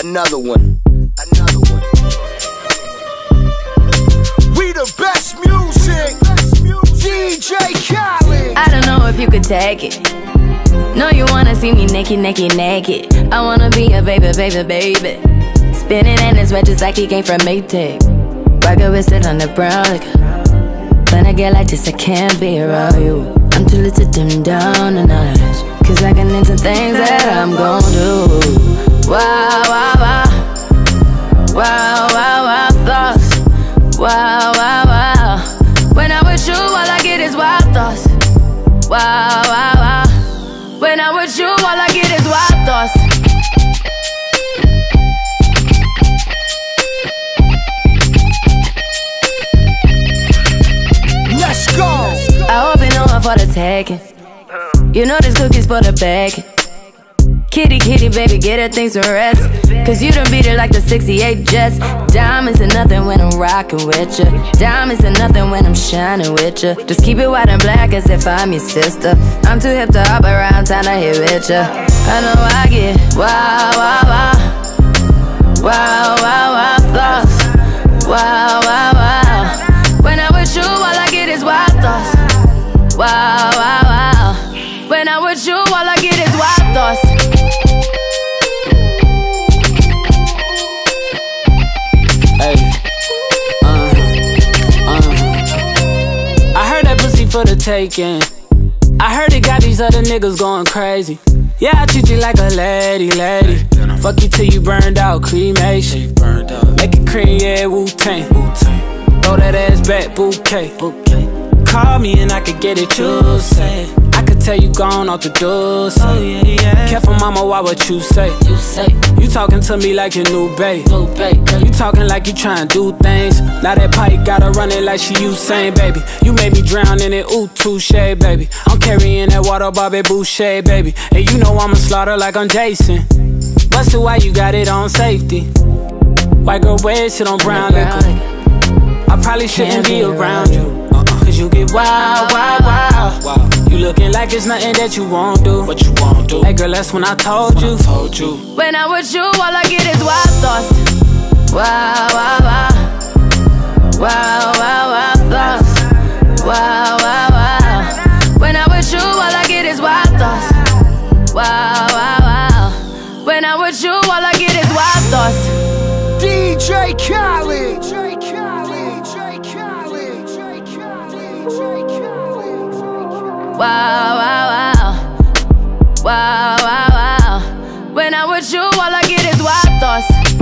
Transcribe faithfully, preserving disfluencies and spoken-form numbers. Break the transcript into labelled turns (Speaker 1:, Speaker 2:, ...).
Speaker 1: Another one. Another one. We the best music. D J Khaled.
Speaker 2: I don't know if you could take it. No, you wanna see me naked, naked, naked. I wanna be a baby, baby, baby. Spinning in his red just like he came from Maytag. Rocket with it on the brown liquor. When I get like this, I can't be around you. I'm too little to dim down a notch, cause I can into things that I'm gon' do. Wow, wow, wow. Wow, wow, wow, thoughts. Wow, wow, wow. When I'm with you, all I get is wild thoughts. Wow, wow, wow. When I'm with you, all I get is wild thoughts.
Speaker 1: Let's go.
Speaker 2: I hope you know I'm for the taking. You know this cookie's for the bag. Kitty, kitty, baby, get her things to rest. Cause you done beat it like the sixty-eight Jets. Diamonds are nothing when I'm rockin' with ya. Diamonds are nothing when I'm shining with ya. Just keep it white and black as if I'm your sister. I'm too hip to hop around town to hit with ya. I know I get wow, wow, wow. Wow, wow, wow, thoughts. Wow, wow, wow. When I'm with you, all I get is wild thoughts. Wow, wow, wow. When I'm with you, all I get is wild thoughts.
Speaker 3: Hey, uh, uh. I heard that pussy for the taking. I heard it got these other niggas going crazy. Yeah, I treat you like a lady, lady. Fuck you till you burned out, cremation. Make it cream, yeah, Wu-Tang. Throw that ass back, bouquet. Call me and I could get it, you say. I could tell you gone off the door, say. Oh, yeah, yeah. Careful, mama, why what you say? You say you talking to me like your new babe. New babe. You talking like you trying to do things. Now that pipe gotta run it like she Usain, baby. You made me drown in it, ooh, touche, baby. I'm carrying that water, Bobby Boucher, baby. And you know I'ma slaughter like I'm Jason. Busted, why you got it on safety? White girl wear shit on brown liquor. I probably shouldn't be around you. Cause you get wild, wild, wild, wild. You looking like it's nothing that you won't do. What you won't do? Hey girl, that's when I told you. I told you.
Speaker 2: When I'm with you, all I get is wild thoughts. Wow, wow, wow. Wow, wow, wow, thoughts. Wow, wow, wow. When I'm with you, all I get is wild thoughts. Wow, wow, wow. When I'm with you, all I get is wild thoughts.
Speaker 1: D J Khaled.
Speaker 2: Wow, wow, wow. Wow, wow, wow. When I'm with you, all I get is wild thoughts.